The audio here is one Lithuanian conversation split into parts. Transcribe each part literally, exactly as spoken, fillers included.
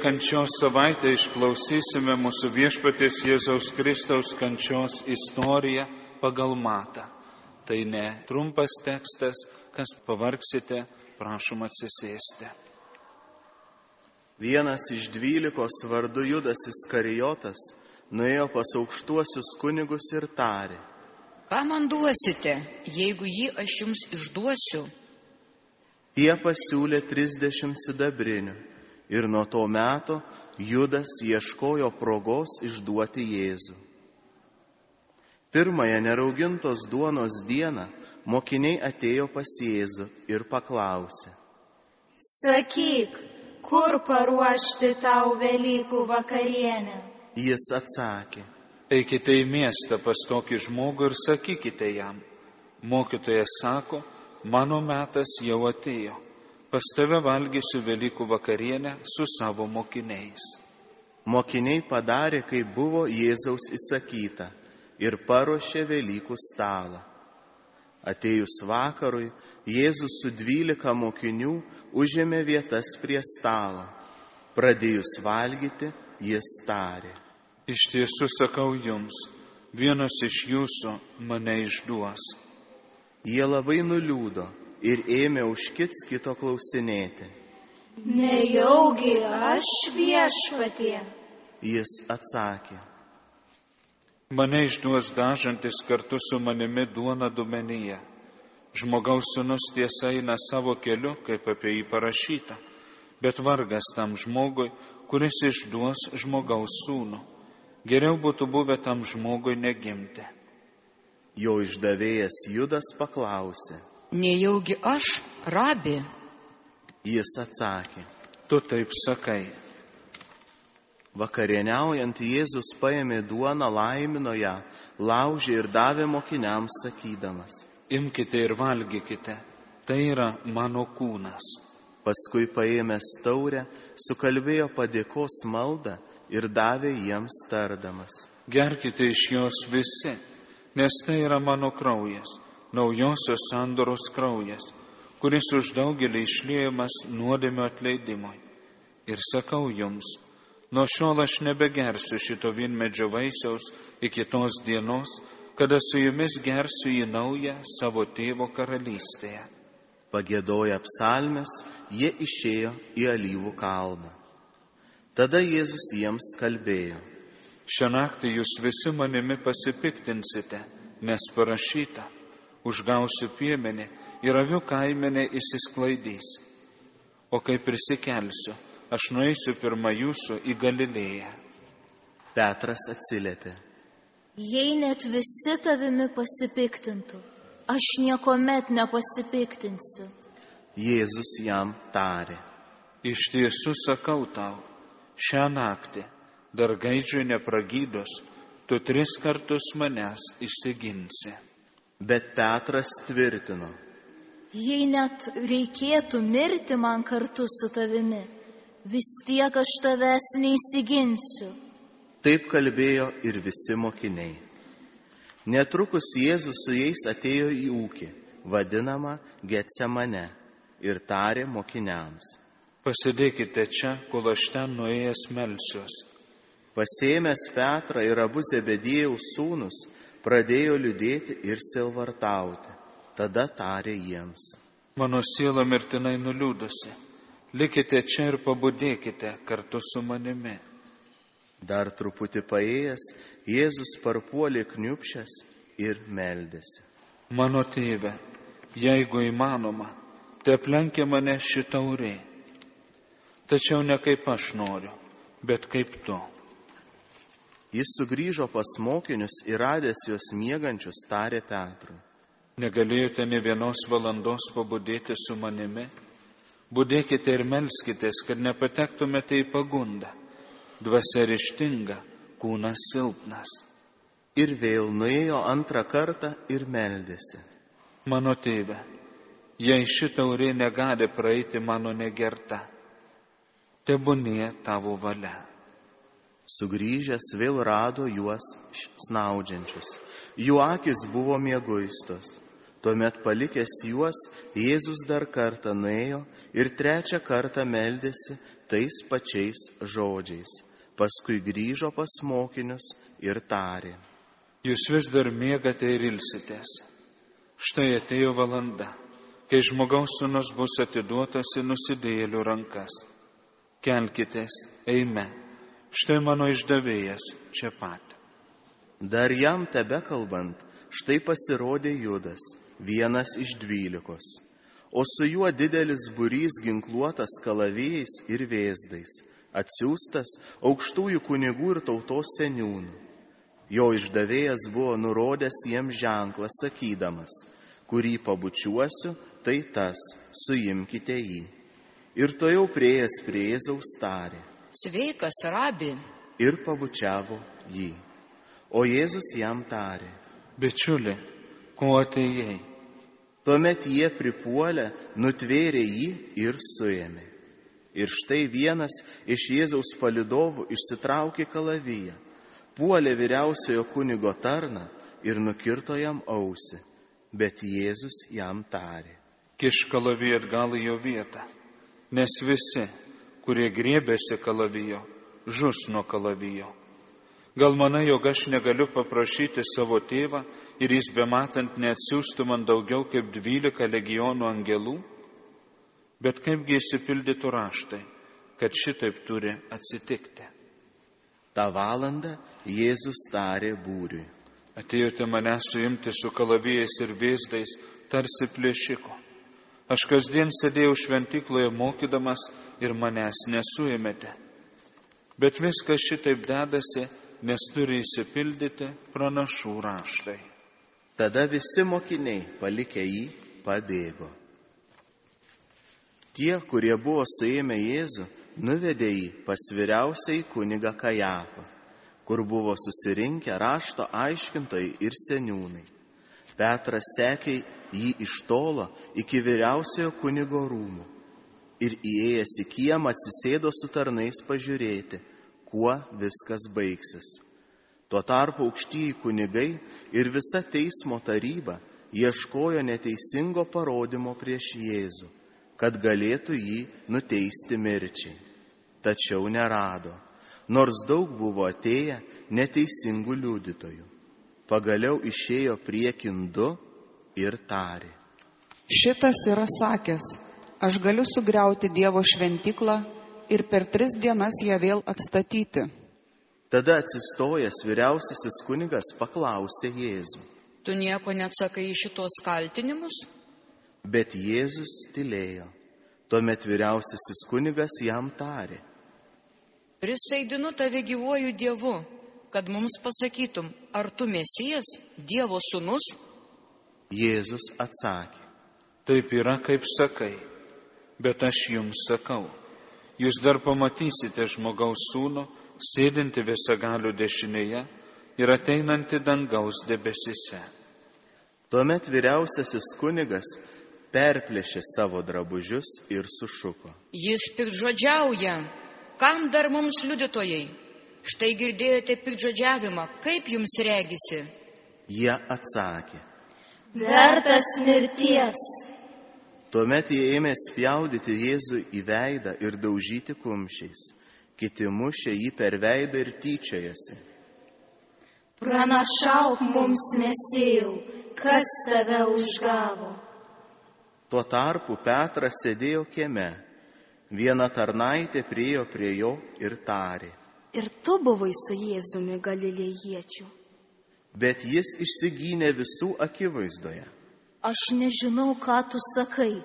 kančios savaitę išklausysime mūsų Viešpaties Jėzaus Kristaus kančios istoriją pagal Matą. Tai ne trumpas tekstas, kas pavargsite, prašom atsisėsti. Vienas iš dvylikos vardu Judas Iskarijotas nuėjo pas aukštuosius kunigus ir tarė: Ką man duosite, jeigu jį aš jums išduosiu? Tie pasiūlė trisdešimt sidabrinių ir nuo to meto Judas ieškojo progos išduoti Jėzų. Pirmąją neraugintos duonos dieną mokiniai atėjo pas Jėzų ir paklausė: Sakyk, kur paruošti tau Velykų vakarienę? Jis atsakė: Eikite į miestą pas tokį žmogų ir sakykite jam: Mokytojas sako, mano metas jau atėjo. Pas tave valgysiu Velykų vakarienę su savo mokiniais. Mokiniai padarė, kaip buvo Jėzaus įsakyta, ir paruošė Velykų stalą. Atėjus vakarui, Jėzus su dvylika mokinių užėmė vietas prie stalo. Pradėjus valgyti, jis tarė: Iš tiesų sakau jums, vienas iš jūsų mane išduos. Jie labai nuliūdo ir ėmė už kits kito klausinėti: Nejaugi aš, Viešpatie? Jis atsakė: Mane išduos dažantis kartu su manimi duona dubenyje. Žmogaus sūnus tiesa eina savo keliu, kaip apie jį parašyta, bet vargas tam žmogui, kuris išduos žmogaus sūnų. Geriau būtų buvę tam žmogui negimti. Jo išdavėjas Judas paklausė: Nejaugi aš, rabi? Jis atsakė: Tu taip sakai. Vakarieniaujant Jėzus paėmė duoną, laimino ją, laužė ir davė mokiniams sakydamas: Imkite ir valgykite, tai yra mano kūnas. Paskui paėmęs taurę, sukalbėjo padėkos maldą ir davė jiems tardamas: Gerkite iš jos visi, nes tai yra mano kraujas, naujosios sandoros kraujas, kuris už daugelį išliejamas nuodėmio atleidimui. Ir sakau jums, nuo šiol aš nebegersiu šito vynmedžio vaisiaus iki tos dienos, kada su jumis gersiu į naują savo tėvo karalystėje. Pagiedoję psalmes, jie išėjo į Alyvų kalną. Tada Jėzus jiems kalbėjo: Šią naktį jūs visi manimi pasipiktinsite, nes parašyta: Užgausiu piemenį ir avių kaimenė išsisklaidys. O kai prisikelsiu, aš nueisiu pirma jūsų į Galilėją. Petras atsiliepė: Jei net visi tavimi pasipiktintų, aš niekuomet nepasipiktinsiu. Jėzus jam tarė: Iš tiesų sakau tau, šią naktį, dar gaidžiui nepragydus, tu tris kartus manęs išsiginsi. Bet Petras tvirtino: Jei net reikėtų mirti man kartu su tavimi, vis tiek aš tavęs neįsiginsiu. Taip kalbėjo ir visi mokiniai. Netrukus Jėzus su jais atėjo į ūkį, vadinamą Getsemane, ir tarė mokiniams: Pasidėkite čia, kol aš ten nuėjęs melsiuos. Pasėmęs Petrą ir abu Zebediejaus sūnus, pradėjo liūdėti ir sielvartauti. Tada tarė jiems: Mano siela mirtinai nuliūdusi, likite čia ir pabudėkite kartu su manimi. Dar truputį paėjęs, Jėzus parpuolė kniupšęs ir meldėsi: Mano tėve, jeigu įmanoma, te aplenkia mane ši taurė. Tačiau ne kaip aš noriu, bet kaip tu. Jis sugrįžo pas mokinius ir radęs juos miegančius tarė Petrui: Negalėjote ne vienos valandos pabudėti su manimi? Budėkite ir melskitės, kad nepatektumėte į pagundą. Dvasia ryžtinga, kūnas silpnas. Ir vėl nuėjo antrą kartą ir meldėsi: Mano tėve, jei ši taurė negali praeiti mano negerta, tebūnie tavo valia. Sugrįžęs vėl rado juos snaudžiančius. Jų akis buvo mieguistos. Tuomet palikęs juos, Jėzus dar kartą nuėjo ir trečią kartą meldėsi, tais pačiais žodžiais. Paskui grįžo pas mokinius ir tarė: Jūs vis dar miegate ir ilsitės. Štai atėjo valanda, kai žmogaus sūnus bus atiduotas į nusidėjėlių rankas. Kelkitės, eime, štai mano išdavėjas čia pat. Dar jam tebekalbant, štai pasirodė Judas, vienas iš dvylikos, o su juo didelis būrys ginkluotas kalavijais ir vėzdais, atsiųstas aukštųjų kunigų ir tautos seniūnų. Jo išdavėjas buvo nurodęs jiems ženklą, sakydamas: kurį pabučiuosiu, tai tas, suimkite jį. Ir to jau prieėjęs prie Jėzaus tarė: Sveikas, rabi. Ir pabučiavo jį. O Jėzus jam tarė: Bičiuli, ko atėjai? Tuomet jie pripuolę, nutvėrė jį ir suėmė. Ir štai vienas iš Jėzaus palydovų išsitraukė kalaviją, puolė vyriausiojo kunigo tarną ir nukirto jam ausį. Bet Jėzus jam tarė: Kišk kalaviją atgal į jo vietą, nes visi, kurie griebėsi kalavijo, žus nuo kalavijo. Gal manai, jog aš negaliu paprašyti savo tėvą ir jis bematant neatsiųstų man daugiau kaip dvylika legionų angelų? Bet kaipgi išsipildytų raštai, kad šitaip turi atsitikti? Ta valandą Jėzus tarė būriui: Atėjote mane suimti su kalavijais ir vėzdais, tarsi plėšiko. Aš kasdien sėdėjau šventykloje mokydamas ir manęs nesuėmėte. Bet viskas šitaip dedasi, nes turi įsipildyti pranašų raštai. Tada visi mokiniai, palikę jį, pabėgo. Tie, kurie buvo suėmę Jėzų, nuvedė jį pas vyriausiąjį kunigą Kajafą, kur buvo susirinkę rašto aiškintojai ir seniūnai. Petras sekė jį iš tolo iki vyriausiojo kunigo rūmų ir įėjęs į kiemą atsisėdo su tarnais pažiūrėti, kuo viskas baigsis. Tuo tarpu aukštieji kunigai ir visa teismo taryba ieškojo neteisingo parodymo prieš Jėzų, kad galėtų jį nuteisti mirčiai. Tačiau nerado, nors daug buvo atėję neteisingų liudytojų. Pagaliau išėjo priekin du ir tarė: Šitas yra sakęs: aš galiu sugriauti Dievo šventyklą ir per tris dienas ją vėl atstatyti. Tada atsistojęs vyriausiasis kunigas paklausė Jėzų: Tu nieko neatsakai į šitos kaltinimus? Bet Jėzus tylėjo. Tuomet vyriausiasis kunigas jam tarė: Prisaidinu tave gyvuoju Dievu, kad mums pasakytum, ar tu Mesijas, Dievo sūnus? Jėzus atsakė: Taip yra, kaip sakai, bet aš jums sakau, jūs dar pamatysite žmogaus sūnų, sėdinti visagalių dešinėje ir ateinantį dangaus debesise. Tuomet vyriausiasis kunigas perplėšė savo drabužius ir sušuko: Jis piktžodžiauja. Kam dar mums liudytojai? Štai girdėjote piktžodžiavimą, kaip jums regisi? Jie atsakė: Vertas mirties. Tuomet jie ėmė spjaudyti Jėzų į veidą ir daužyti kumščiais. Kiti mušė jį per veidą ir tyčiojosi. Pranašauk mums, Mesijau, kas tave užgavo. Tuo tarpu Petras sėdėjo kieme. Viena tarnaitė priėjo prie jo ir tarė: Ir tu buvai su Jėzumi Galilėjiečiu. Bet jis išsigynė visų akivaizdoje: Aš nežinau, ką tu sakai.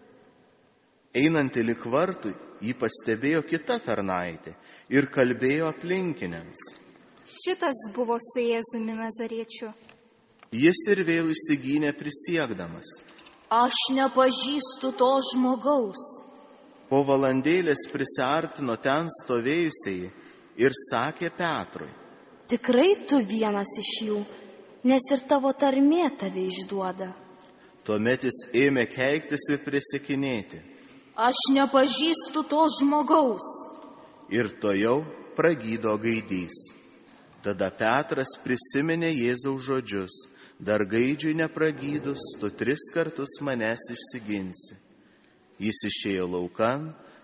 Einantį lik vartų, jį pastebėjo kita tarnaitė ir kalbėjo aplinkiniams: Šitas buvo su Jėzumi Nazariečiu. Jis ir vėl išsigynė prisiekdamas: Aš nepažįstu to žmogaus. Po valandėlės prisiartino ten stovėjusiai ir sakė Petrui: Tikrai tu vienas iš jų, nes ir tavo tarmė tave išduoda. Tuomet jis ėmė keiktis ir prisikinėti: Aš nepažįstu to žmogaus. Ir tojau pragydo gaidys. Tada Petras prisiminė Jėzaus žodžius: Dar gaidžiui nepragydus, tu tris kartus manęs išsiginsi. Jis išėjo laukan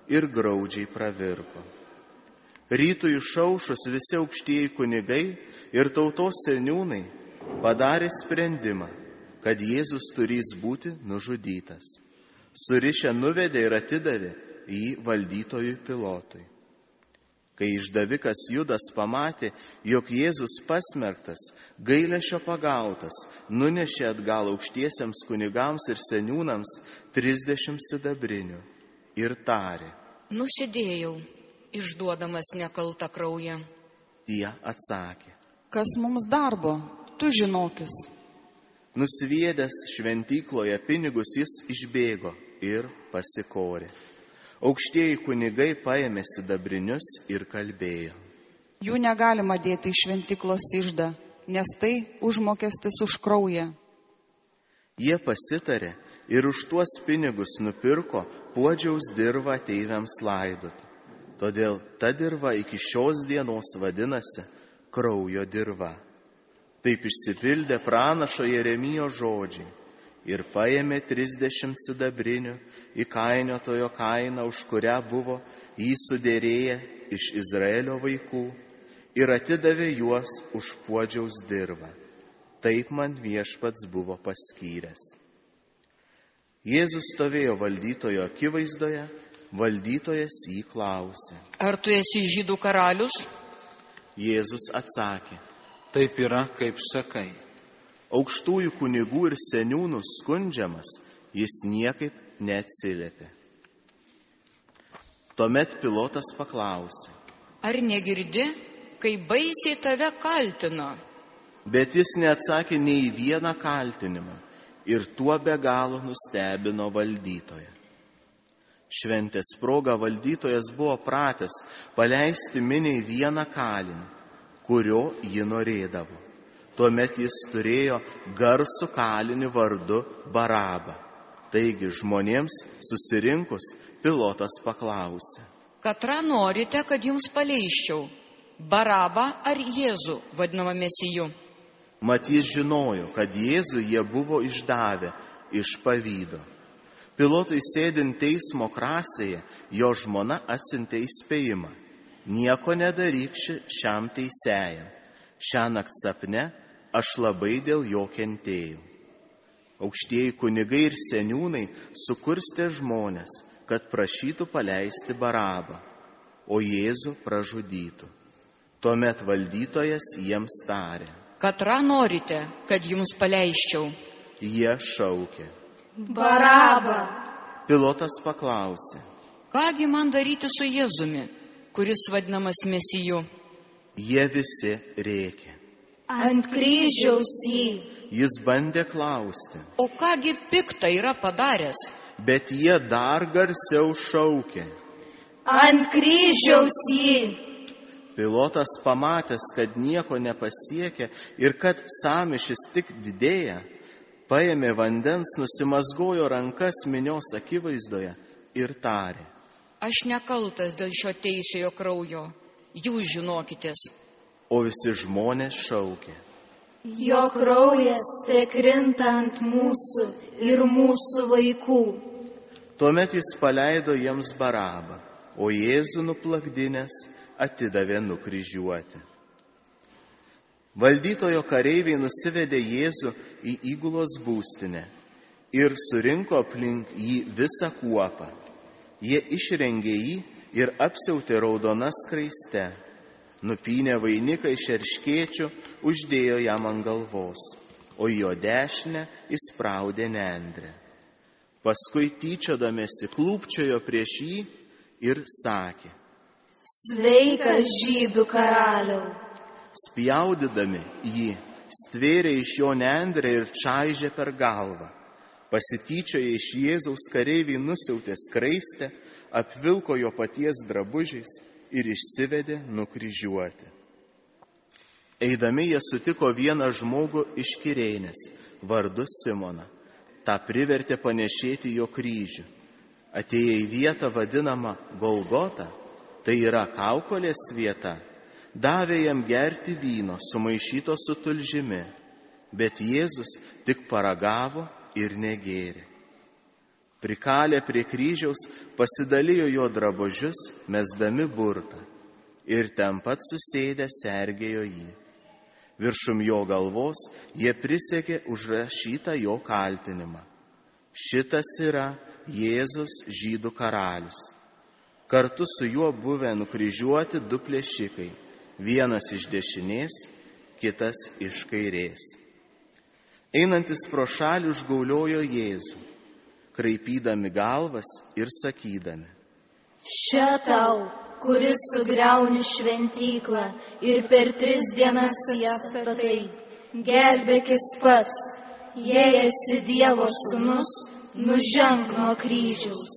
ir graudžiai pravirko. Rytui išaušus visi aukštieji kunigai ir tautos seniūnai padarė sprendimą, kad Jėzus turės būti nužudytas. Surišę nuvedė ir atidavė jį valdytojui Pilotui. Kai išdavikas Judas pamatė, jog Jėzus pasmerktas, gailesčio pagautas, nunešė atgal aukštiesiems kunigams ir seniūnams trisdešimt sidabrinių ir tarė: Nusidėjau, išduodamas nekaltą kraują. Jie atsakė: Kas mums darbo, tu žinokis. Nusviedęs šventykloje pinigus, jis išbėgo ir pasikorė. Aukštieji kunigai paėmė sidabrinius ir kalbėjo: Jų negalima dėti į šventyklos iždą, nes tai užmokestis už kraują. Jie pasitarė ir už tuos pinigus nupirko puodžiaus dirvą ateiviams laidoti. Todėl ta dirva iki šios dienos vadinasi kraujo dirva. Taip išsipildė pranašo Jeremijo žodžiai. Ir paėmė trisdešimt sidabrinių įkainiotojo kainą, už kurią buvo jį sudėrėję iš Izraelio vaikų, ir atidavė juos už puodžiaus dirvą. Taip man Viešpats buvo paskyręs. Jėzus stovėjo valdytojo akivaizdoje, valdytojas jį klausė: Ar tu esi žydų karalius? Jėzus atsakė: Taip yra, kaip sakai. Aukštųjų kunigų ir seniūnų skundžiamas, jis niekaip neatsiliepė. Tuomet Pilotas paklausė: Ar negirdi, kai baisiai tave kaltina? Bet jis neatsakė nei į vieną kaltinimą ir tuo be galo nustebino valdytoją. Šventės proga valdytojas buvo pratęs paleisti miniai vieną kalinį, kurio ji norėdavo. Tuomet jis turėjo garsų kalinį vardu Barabą. Taigi žmonėms susirinkus Pilotas paklausė: Katrą norite, kad jums paleisčiau? Barabą ar Jėzų, vadinamą Mesiju? Mat jis žinojo, kad Jėzų jie buvo išdavę iš pavydo. Pilotui sėdint teismo krasėje, jo žmona atsiuntė įspėjimą: Nieko nedaryk šiam teisėjam. Šiąnakt sapne aš labai dėl jo kentėjau. Aukštieji kunigai ir seniūnai sukurstė žmonės, kad prašytų paleisti Barabą, o Jėzų pražudytų. Tuomet valdytojas jiems tarė: Katrą norite, kad jums paleisčiau? Jie šaukė: Barabą. Pilotas paklausė: Kągi man daryti su Jėzumi, kuris vadinamas Mesiju? Jie visi rėkė: Ant kryžiaus jį. Jis bandė klausti, O kągi piktą yra padaręs? bet jie dar garsiau šaukė: Ant kryžiaus jį. Pilotas pamatęs, kad nieko nepasiekė ir kad sąmyšis tik didėja, paėmė vandens, nusimazgojo rankas minios akivaizdoje ir tarė: Aš nekaltas dėl šio teisiojo kraujo, jūs žinokitės. O visi žmonės šaukė: Jo kraujas tekrinta ant mūsų ir mūsų vaikų. Tuomet jis paleido jiems Barabą, o Jėzų nuplakdinės atidavė nukryžiuoti. Valdytojo kareiviai nusivedė Jėzų į įgulos būstinę ir surinko aplink jį visą kuopą. Jie išrengė jį ir apsiautė raudona skraiste. Nupynė vainiką iš erškėčių, uždėjo jam ant galvos, o jo dešinę įspraudė nendrę. Paskui tyčiodamėsi klūpčiojo prieš jį ir sakė: Sveikas žydų karaliau. Spjaudydami jį, stvėrė iš jo nendrę ir čaižė per galvą. Pasityčioję iš Jėzaus kareiviai nusiautė skraistę, apvilko jo paties drabužiais ir išsivedė nukryžiuoti. Eidami jie sutiko vieną žmogų iš Kirėnės, vardu Simoną. Ta privertė panešėti jo kryžių. Atėję į vietą vadinamą Golgotą, tai yra kaukolės vieta, davė jam gerti vyno sumaišyto su tulžimi, bet Jėzus tik paragavo ir negėrė. Prikalę prie kryžiaus pasidalijo jo drabužius, mesdami burtą, ir ten pat susėdę sergėjo jį. Viršum jo galvos jie prisiekė užrašytą jo kaltinimą. Šitas yra Jėzus žydų karalius. Kartu su juo buvę nukryžiuoti du plėšikai, vienas iš dešinės, kitas iš kairės. Einantis pro šalį užgauliojo Jėzų, kraipydami galvas ir sakydami: Še tau, kuris sugriauni šventyklą ir per tris dienas ją statai, gelbėkis pats, jei esi Dievo sūnus, nuženk nuo kryžiaus.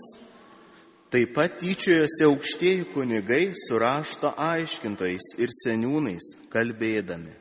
Taip pat tyčiojosi aukštieji kunigai su rašto aiškintojais ir seniūnais, kalbėdami: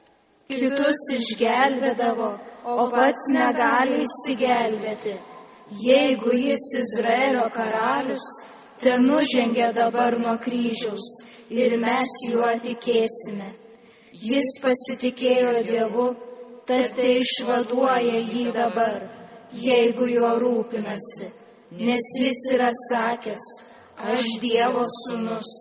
Kitus išgelbėdavo, o pats negali išsigelbėti. Jeigu jis Izraelio karalius, te nužengė dabar nuo kryžiaus ir mes juo tikėsime. Jis pasitikėjo Dievu, tad tai išvaduoja jį dabar, jeigu juo rūpinasi, nes jis yra sakęs: aš Dievo sūnus.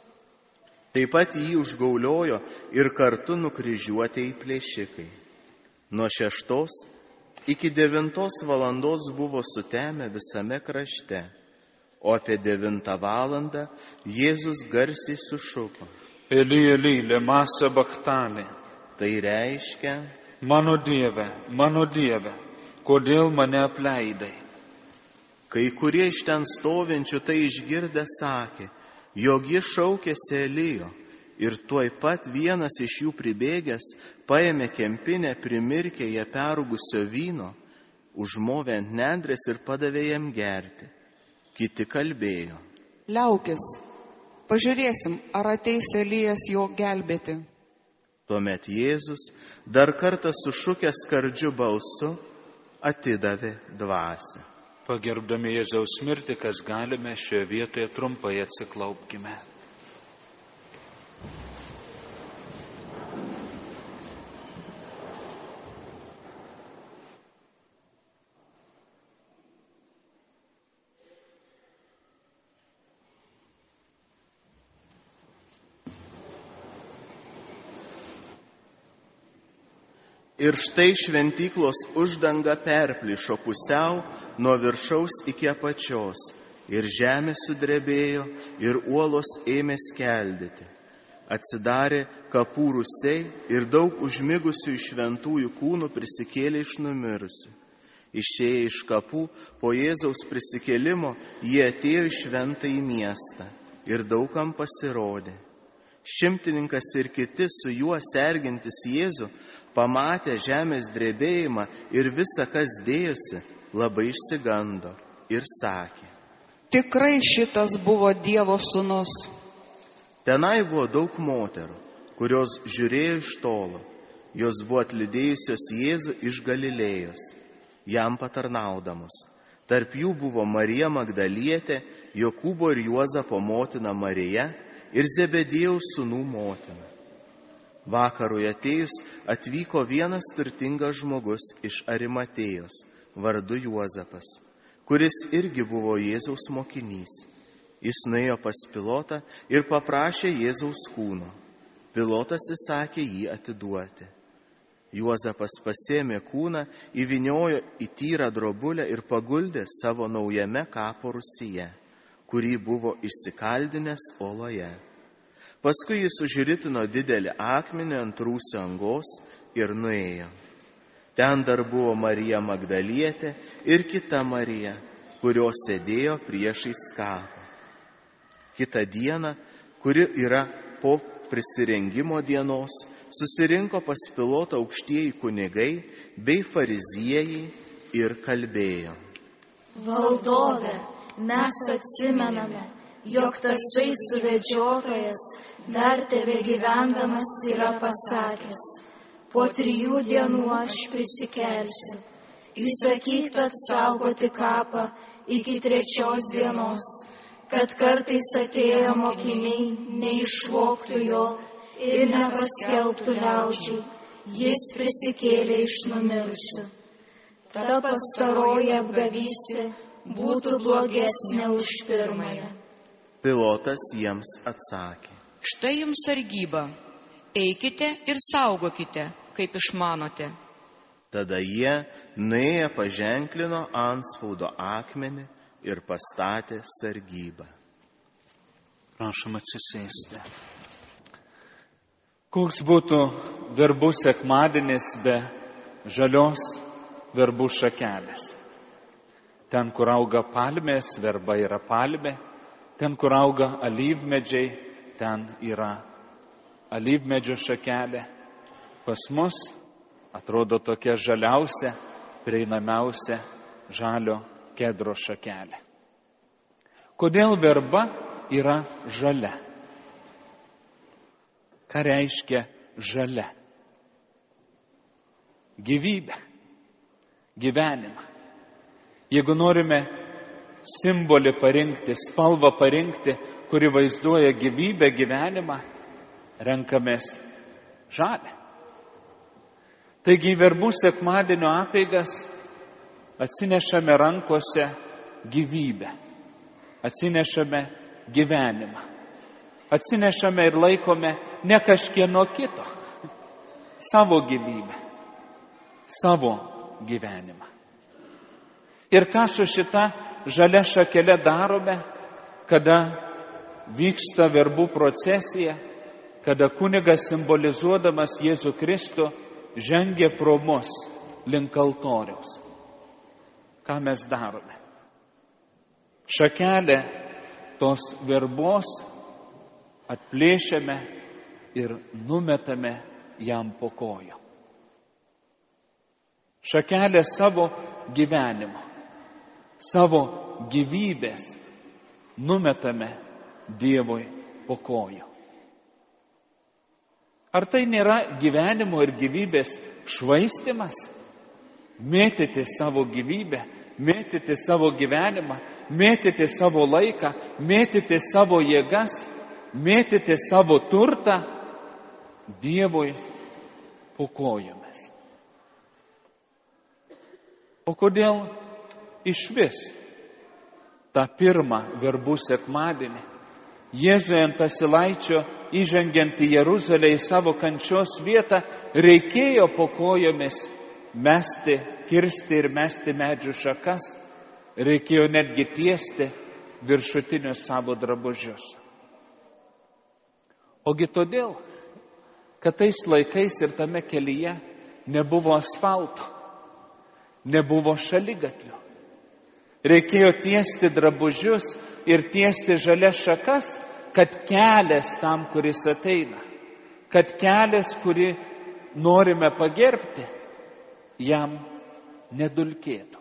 Taip pat jį užgauliojo ir kartu nukryžiuotieji plėšikai. Nuo šeštos iki devintos valandos buvo sutemę visame krašte, o apie devintą valandą Jėzus garsiai sušuko: Eli, Eli, lema sabachthani. Tai reiškia: Mano Dieve, mano Dieve, kodėl mane apleidai? Kai kurie iš ten stovinčių tai išgirdę sakė, jog jis šaukėsi Elijo, ir tuoj pat vienas iš jų pribėgęs paėmė kempinę, primirkė ją perrūgusio vyno, užmovė ant nendrės ir padavė jam gerti. Kiti kalbėjo: Liaukis, pažiūrėsim, ar ateis Elijas jo gelbėti. Tuomet Jėzus dar kartą sušukęs skardžiu balsu atidavė dvasią. Pagerbdami Jėzaus mirtį, kas galime, šioje vietoje trumpai atsiklaupkime. Ir štai šventyklos uždanga perplyšo pusiau nuo viršaus iki apačios, ir žemė sudrebėjo, ir uolos ėmė skeldėti. Atsidarė kapų rūsiai ir daug užmigusių iš šventųjų kūnų prisikėlė iš numirusių. Išėję iš kapų po Jėzaus prisikėlimo, jie atėjo į šventąjį miestą ir daugam pasirodė. Šimtininkas ir kiti su juo sergintis Jėzų, pamatę žemės drebėjimą ir visa, kas dėjosi, labai išsigando ir sakė: Tikrai šitas buvo Dievo sūnus. Tenai buvo daug moterų, kurios žiūrėjo iš tolo. Jos buvo atlydėjusios Jėzų iš Galilėjos, jam patarnaudamos. Tarp jų buvo Marija Magdalietė, Jokūbo ir Juozapo motina Marija ir Zebediejaus sūnų motina. Vakarui atėjus atvyko vienas turtingas žmogus iš Arimatėjos, vardu Juozapas, kuris irgi buvo Jėzaus mokinys. Jis nuėjo pas Pilotą ir paprašė Jėzaus kūno. Pilotas įsakė jį atiduoti. Juozapas pasėmė kūną, įvyniojo į tyrą drobulę ir paguldė savo naujame kapo rūsyje, kurį buvo išsikaldinęs oloje. Paskui jis užritino didelį akmenį ant rūsio angos ir nuėjo. Ten dar buvo Marija Magdalietė ir kita Marija, kurios sėdėjo priešais kapą. Kita diena, kuri yra po prisirengimo dienos, susirinko pas Pilotą aukštieji kunigai bei fariziejai ir kalbėjo: Valdove, mes atsimename, jog tasai suvedžiotojas dar tebe gyvendamas yra pasakęs: po trijų dienų aš prisikelsiu. Įsakyk tad saugoti kapą iki trečios dienos, kad kartais atėję mokiniai neišvogtų jo ir nepaskelbtų liaudžiai: jis prisikėlė iš numirusių. Ta pastaroji apgavystė būtų blogesnė už pirmąją. Pilotas jiems atsakė: Štai jums sargyba, eikite ir saugokite, kaip išmanote. Tada jie nuėję paženklino antspaudo akmenį ir pastatė sargybą. Prašom atsisėsti. Koks būtų verbų sekmadienis be žalios verbų šakelės? Ten, kur auga palmės, verba yra palmė, ten, kur auga alyvmedžiai, ten yra alyvmedžio šakelė. Pas mus atrodo tokia žaliausia, prieinamiausia žalio kedro šakelė. Kodėl verba yra žalia? Ką reiškia žalia? Gyvybę, gyvenimą. Jeigu norime simbolį parinkti, spalvą parinkti, kuri vaizduoja gyvybę, gyvenimą, renkamės žalę. Taigi į verbų sekmadienio apeigas atsinešame rankose gyvybę, atsinešame gyvenimą, atsinešame ir laikome ne kažkieno kito, savo gyvybę, savo gyvenimą. Ir ką su šita žalia šakele darome, kada vyksta verbų procesija, kada kunigas simbolizuodamas Jėzų Kristų žengia pro mus link altoriaus. Ką mes darome? Šakelę tos verbos atplėšiame ir numetame jam po kojų. Šakelę savo gyvenimo, savo gyvybės numetame Dievui po kojų. Ar tai nėra gyvenimo ir gyvybės švaistimas? Mėtyti savo gyvybę, mėtyti savo gyvenimą, mėtyti savo laiką, mėtyti savo jėgas, mėtyti savo turtą Dievui po kojomis. O kodėl iš vis tą pirmą verbų sekmadienį Jėzui ant Asilaičio įžengiant į Jeruzalę į savo kančios vietą reikėjo po kojomis mesti, kirsti ir mesti medžių šakas, reikėjo netgi tiesti viršutinius savo drabužius? Ogi todėl, kad tais laikais ir tame kelyje nebuvo asfalto, nebuvo šaligatvių. Reikėjo tiesti drabužius ir tiesti žalias šakas, kad kelias tam, kuris ateina, kad kelias, kurį norime pagerbti, jam nedulkėtų.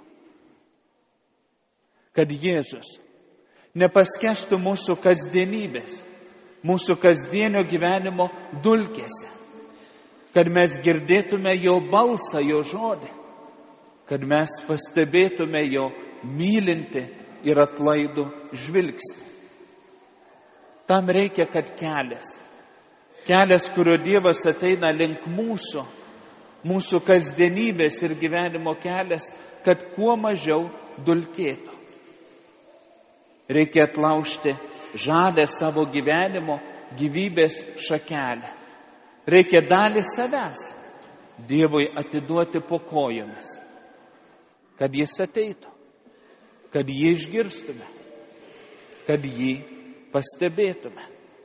Kad Jėzus nepaskestų mūsų kasdienybės, mūsų kasdienio gyvenimo dulkėse, kad mes girdėtume jo balsą, jo žodį, kad mes pastebėtume jo mylinti ir atlaidų žvilgsnį. Tam reikia, kad kelias, kelias, kurio Dievas ateina link mūsų, mūsų kasdienybės ir gyvenimo kelias, kad kuo mažiau dulkėtų. Reikia atlaužti žalę savo gyvenimo gyvybės šakelę. Reikia dalį savęs Dievui atiduoti po kojomis, kad jis ateitų, kad jį išgirstume, kad jį pastebėtume.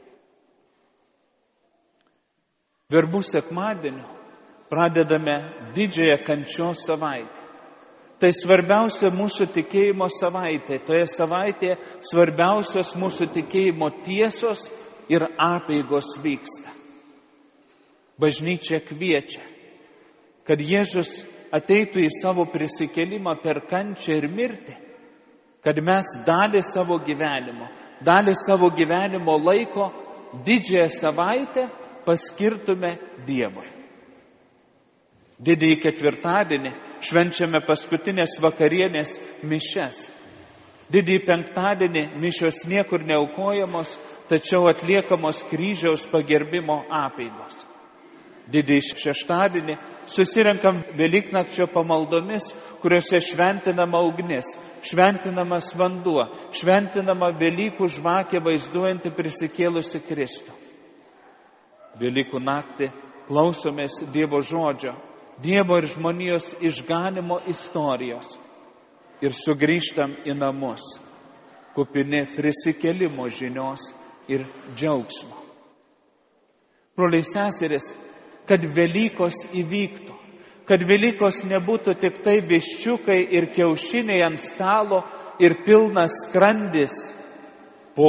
Verbų sekmadieniu pradedame didžiąją kančios savaitę. Tai svarbiausia mūsų tikėjimo savaitė. Toje savaitėje svarbiausios mūsų tikėjimo tiesos ir apeigos vyksta. Bažnyčia kviečia, kad Jėzus ateitų į savo prisikėlimą per kančią ir mirtį, kad mes dalį savo gyvenimo, dalį savo gyvenimo laiko didžiąją savaitę paskirtume Dievui. Didįjį ketvirtadienį švenčiame paskutinės vakarienės mišias. Didįjį penktadienį mišios niekur neaukojamos, tačiau atliekamos kryžiaus pagerbimo apeigos. Didįjį šeštadienį susirenkam Velyknakčio pamaldomis, kuriuose šventinama ugnis, šventinamas vanduo, šventinama Velykų žvakė vaizduojanti prisikėlusi Kristų. Velykų naktį klausomės Dievo žodžio, Dievo ir žmonijos išganimo istorijos ir sugrįžtam į namus, kupini prisikėlimo žinios ir džiaugsmo. Broliai seserys, kad Velykos įvyktų, kad Velykos nebūtų tik tai viščiukai ir kiaušiniai ant stalo ir pilnas skrandis po,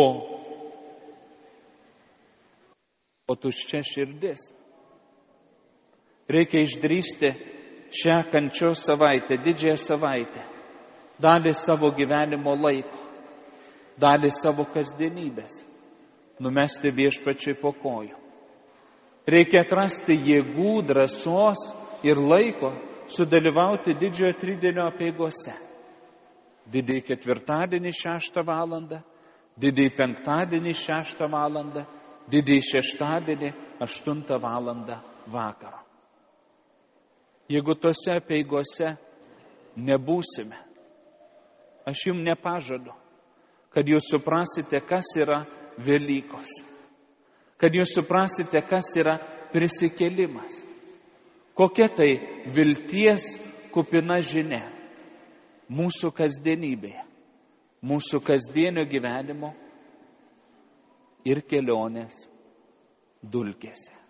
o tuščia širdis. Reikia išdrįsti šią kančios savaitę, didžiąją savaitę, dalį savo gyvenimo laiko, dalį savo kasdienybės, numesti Viešpačiui po kojų. Reikia atrasti jėgų, drąsos ir laiko sudalyvauti didžiojo tridienio apeigose. Didįjį ketvirtadienį šeštą valandą, didįjį penktadienį šeštą valandą, didįjį šeštadienį aštuntą valandą vakaro. Jeigu tose apeigose nebūsime, aš jums nepažadu, kad jūs suprasite, kas yra Velykos. Kad jūs suprasite, kas yra prisikėlimas. Kokia tai vilties kupina žinia mūsų kasdienybėje, mūsų kasdienio gyvenimo ir kelionės dulkėse.